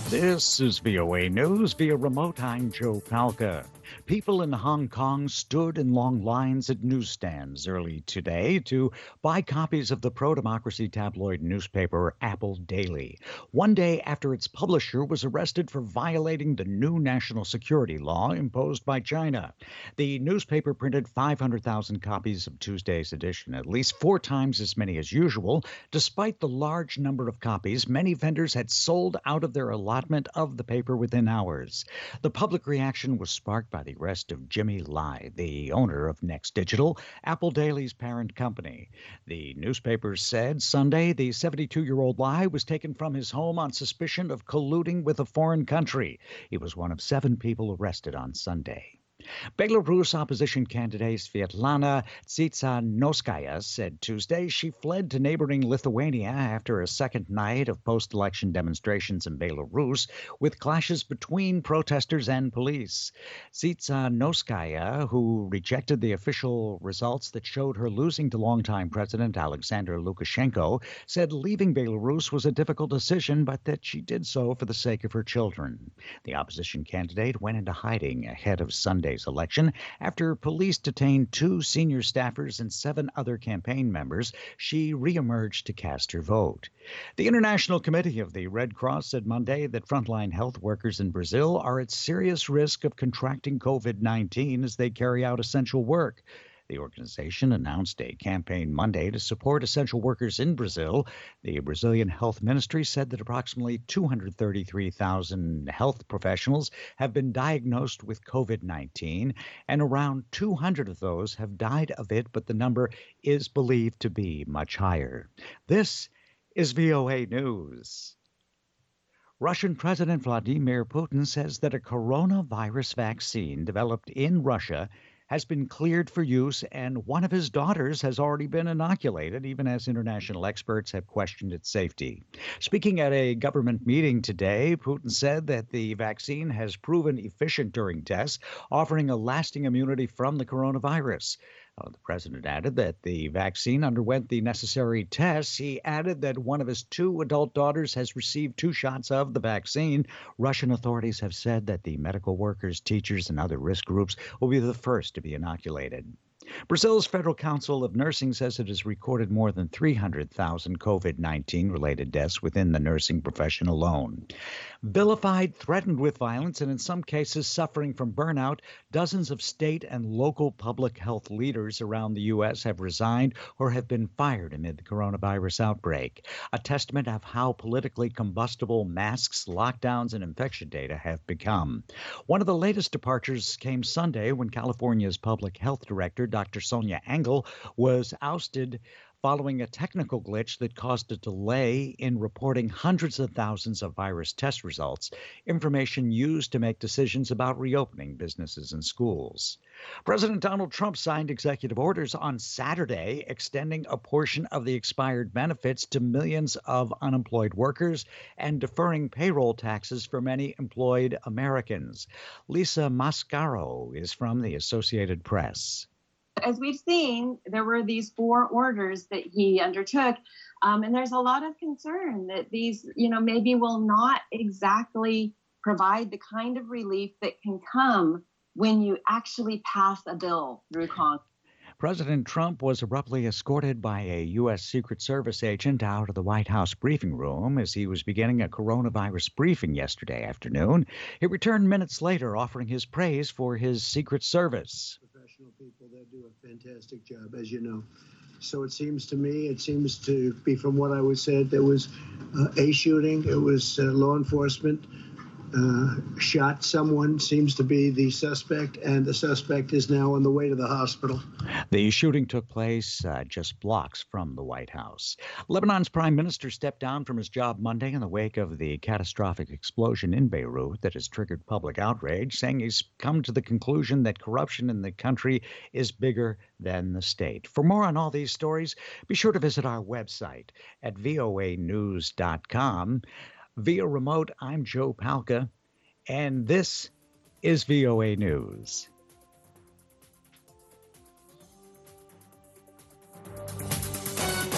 This is VOA News via remote. I'm Joe Palca. People in Hong Kong stood in long lines at newsstands early today to buy copies of the pro-democracy tabloid newspaper Apple Daily, one day after its publisher was arrested for violating the new national security law imposed by China. The newspaper printed 500,000 copies of Tuesday's edition, at least 4 times as many as usual. Despite the large number of copies, many vendors had sold out of their allotment of the paper within hours. The public reaction was sparked by the arrest of Jimmy Lai, the owner of Next Digital, Apple Daily's parent company. The newspaper said Sunday the 72-year-old Lai was taken from his home on suspicion of colluding with a foreign country. He was one of 7 people arrested on Sunday. Belarus opposition candidate Svetlana Tsikhanouskaya said Tuesday she fled to neighboring Lithuania after a second night of post-election demonstrations in Belarus with clashes between protesters and police. Tsikhanouskaya, who rejected the official results that showed her losing to longtime President Alexander Lukashenko, said leaving Belarus was a difficult decision, but that she did so for the sake of her children. The opposition candidate went into hiding ahead of Sunday's election after police detained 2 senior staffers and 7 other campaign members. She reemerged to cast her vote. The International Committee of the Red Cross said Monday that frontline health workers in Brazil are at serious risk of contracting COVID-19 as they carry out essential work. The organization announced a campaign Monday to support essential workers in Brazil. The Brazilian Health Ministry said that approximately 233,000 health professionals have been diagnosed with COVID-19, and around 200 of those have died of it, but the number is believed to be much higher. This is VOA News. Russian President Vladimir Putin says that a coronavirus vaccine developed in Russia has been cleared for use, and one of his daughters has already been inoculated, even as international experts have questioned its safety. Speaking at a government meeting today, Putin said that the vaccine has proven efficient during tests, offering a lasting immunity from the coronavirus. The president added that the vaccine underwent the necessary tests. He added that one of his 2 adult daughters has received 2 shots of the vaccine. Russian authorities have said that the medical workers, teachers, and other risk groups will be the first to be inoculated. Brazil's Federal Council of Nursing says it has recorded more than 300,000 COVID-19 related deaths within the nursing profession alone. Vilified, threatened with violence, and in some cases suffering from burnout, dozens of state and local public health leaders around the U.S. have resigned or have been fired amid the coronavirus outbreak, a testament of how politically combustible masks, lockdowns, and infection data have become. One of the latest departures came Sunday when California's public health director, Dr. Sonia Engel, was ousted following a technical glitch that caused a delay in reporting hundreds of thousands of virus test results, information used to make decisions about reopening businesses and schools. President Donald Trump signed executive orders on Saturday extending a portion of the expired benefits to millions of unemployed workers and deferring payroll taxes for many employed Americans. Lisa Mascaro is from the Associated Press. As we've seen, there were these 4 orders that he undertook, and there's a lot of concern that these, maybe will not exactly provide the kind of relief that can come when you actually pass a bill through Congress. President Trump was abruptly escorted by a U.S. Secret Service agent out of the White House briefing room as he was beginning a coronavirus briefing yesterday afternoon. He returned minutes later, offering his praise for his Secret Service. Professional people that do a fantastic job, as you know. So it seems to be from what I was said, there was a shooting. It was law enforcement shot someone, seems to be the suspect, and the suspect is now on the way to the hospital. The shooting took place just blocks from the White House. Lebanon's prime minister stepped down from his job Monday in the wake of the catastrophic explosion in Beirut that has triggered public outrage, saying he's come to the conclusion that corruption in the country is bigger than the state. For more on all these stories, be sure to visit our website at voanews.com. Via remote, I'm Joe Palca, and this is VOA News.